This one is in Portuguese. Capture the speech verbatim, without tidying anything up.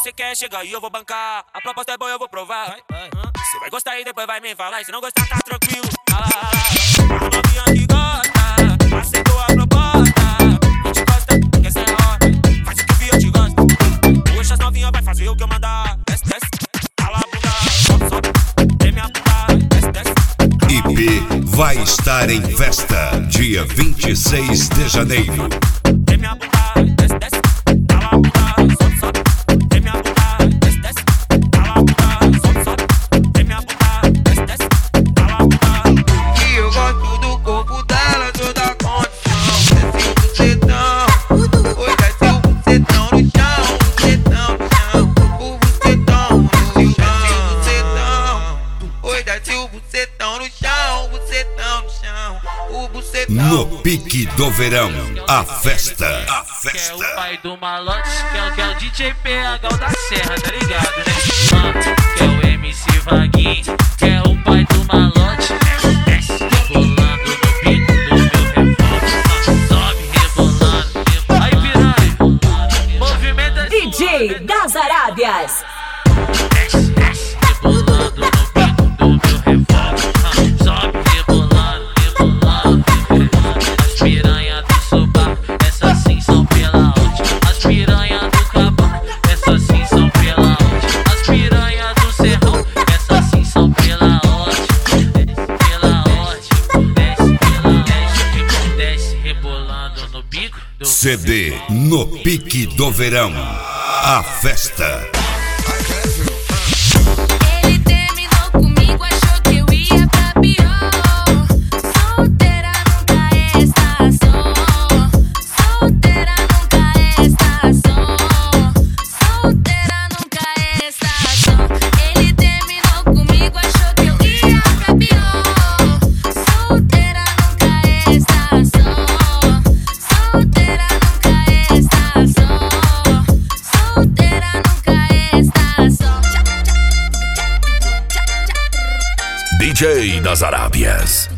cê quer, chega aí, eu vou bancar. A proposta é boa, eu vou provar. Cê vai gostar e depois vai me falar. E se não gostar, tá tranquilo. Ah, lá, lá, lá. A novinha que gosta, aceitou a proposta. A gente gosta, quer ser hora. Faz o que o Fiat gosta. Hoje as novinhas vai fazer o que eu mandar. Desce, desce, cala a bunda. Sobe, sobe, treme a bunda. Desce, desce. I P vai estar em festa, dia vinte e seis de janeiro. Treme a bunda, desce, desce, cala a bunda. Sobe, sobe, treme a bunda. Desce, desce, cala a bunda. Sobe, sobe, treme a bunda. Desce, desce, cala a bunda. E eu gosto do corpo dela, toda condição. Desce o bucetão, oi, desce o bucetão no chão, bucetão no chão, o bucetão no chão, bucetão, oi, desce o bucetão no chão, bucetão no chão, o bucetão. No pique do verão, a festa, a Que é festa. o pai do malote, que é, que é o D J P H da Serra, tá ligado, né? Ah, que é o M C Vaguinho, que é o pai do malote. Desce rebolando no pico do meu revólver. Sobe rebolando, rebolando. Aí piranha, movimenta D J das Arábias. Desce, desce rebolando no pico do meu revólver. Sobe rebolando, rebolando, rebolando. As piranha do Subar, essas sim são pela ótima. As piranha do Cabão, essas sim são pela ótima. As piranha do Serrão, essas sim são pela ótima. Desce pela ótima, desce pela desce, desce rebolando no bico do C D No Pique do Verão, a festa. Ele terminou comigo, achou que eu ia pra pior. Solteira nunca é estação. Solteira nunca é estação. Solteira nunca é estação. Ele terminou comigo, achou que eu ia pra pior. Solteira nunca é estação. Solteira nunca é estação. Solteira nunca é estação. D J das Arábias.